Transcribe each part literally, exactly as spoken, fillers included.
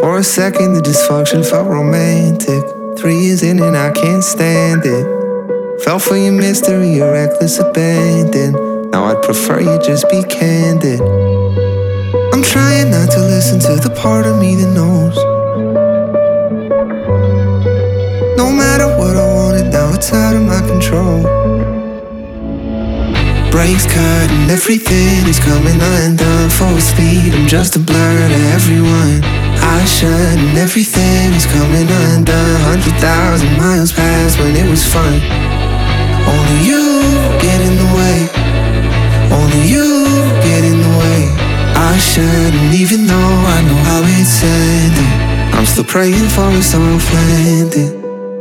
For a second, the dysfunction felt romantic. Three years in and I can't stand it. Fell for your mystery, your reckless abandon. Now I'd prefer you just be candid. I'm trying not to listen to the part of me that knows. No matter what I wanted, now it's out of my control. Brakes cut and everything is coming undone. Full speed, I'm just a blur to everyone. I shut and everything is coming undone. Hundred thousand miles past when it was fun. Only you get in the way. Only you get in the way. I shouldn't, even though I know how it's ending. I'm still praying for a soft landing.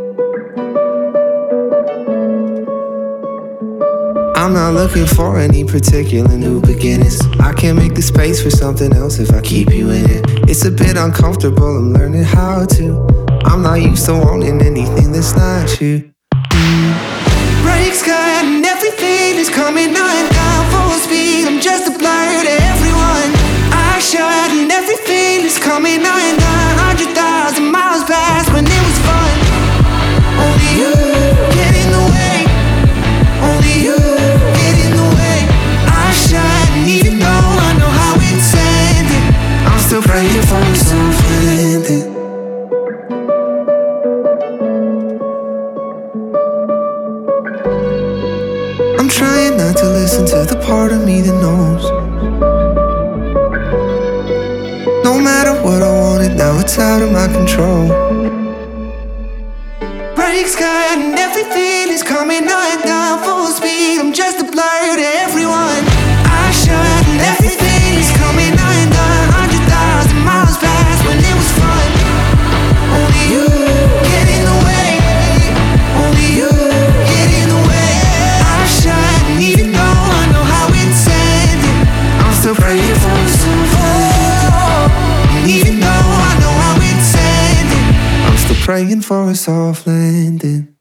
I'm not looking for any particular new beginnings. I can't make the space for something else if I keep you in it. It's a bit uncomfortable, I'm learning how to. I'm not used to wanting anything that's not you. mm. Brakes cut and everything is coming undone. Full speed, I'm just a blur to everyone. I shut and everything is coming undone. Hundred thousand miles past when it was fun. Only you get in the way. Only you get in the way. I shouldn't, even though I know how it's ending. I'm still praying for a soft landing. I'm trying not to listen to the part of me that knows. No matter what I wanted, now it's out of my control. Brakes cut and everything is coming undone. Full speed, I'm just a blur to everyone. I shut and everything is coming undone. Hundred thousand miles past when it was fun. Only you get in the way. Only you get in the way. I shut, and even though I know how it's ending, I'm still praying for a soft landing. And even though I know how it's ending, I'm still praying for a soft landing.